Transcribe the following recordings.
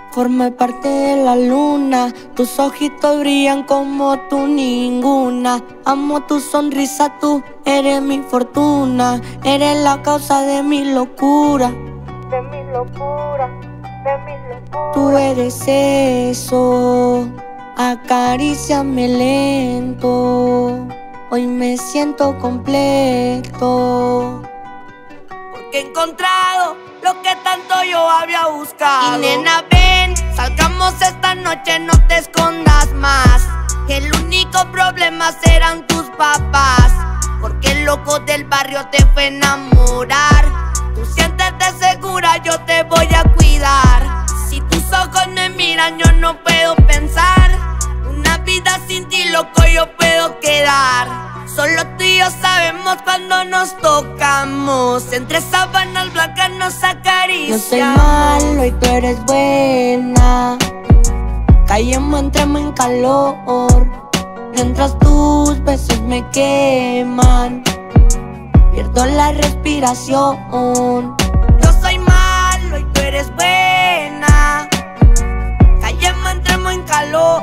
Formé parte de la luna, tus ojitos brillan como tú ninguna. Amo tu sonrisa, tú eres mi fortuna. Eres la causa de mi locura, de mi locura, de mi locura. Tú eres eso, acaríciame lento. Hoy me siento completo, porque he encontrado lo que tanto yo había buscado. Y nena, ven, salgamos esta noche, no te escondas más. Que el único problema serán tus papás, porque el loco del barrio te fue a enamorar. Tú siéntete segura, yo te voy a cuidar. Si tus ojos me miran, yo no puedo pensar. Una vida sin ti, loco, yo puedo quedar. Solo tú y yo sabemos cuando nos tocamos. Entre sábanas blancas nos acariciamos. Yo soy malo y tú eres buena. Callemos, entremos en calor. Mientras tus besos me queman, pierdo la respiración. Yo soy malo y tú eres buena. Callemos, entremos en calor.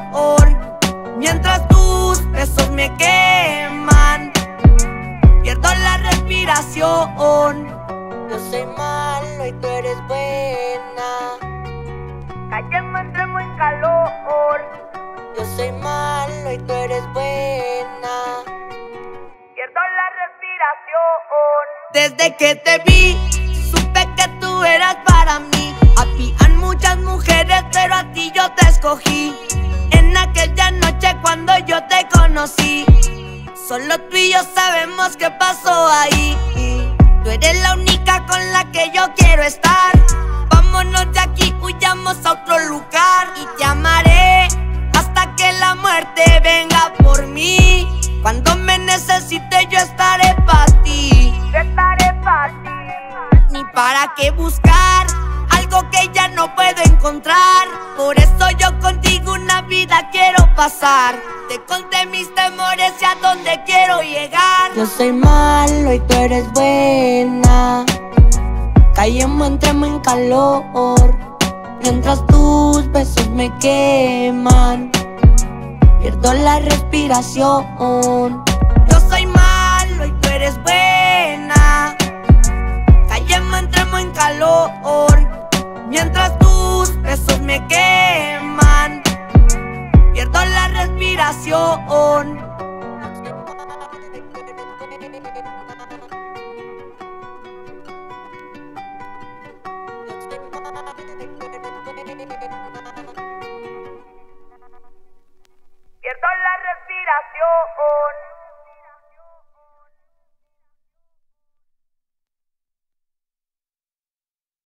Mientras tus besos me queman, pierdo la respiración. Yo soy malo y tú eres buena. Callemos, entremos en calor. Yo soy malo y tú eres buena. Pierdo la respiración. Desde que te vi, supe que tú eras para mí. Habían muchas mujeres, pero a ti yo te escogí. En aquella noche cuando yo te conocí, solo tú y yo sabemos qué pasó ahí. Tú eres la única con la que yo quiero estar. Vámonos de aquí, huyamos a otro lugar. Y te amaré hasta que la muerte venga por mí. Cuando me necesites yo estaré para ti. Yo estaré para ti. Ni para qué buscar algo que ya no puedo encontrar. Por eso yo contigo una vida quiero pasar. Te conté mis temores y a dónde quiero llegar. Yo soy malo y tú eres buena. Callemos, entremos en calor. Mientras tus besos me queman, pierdo la respiración.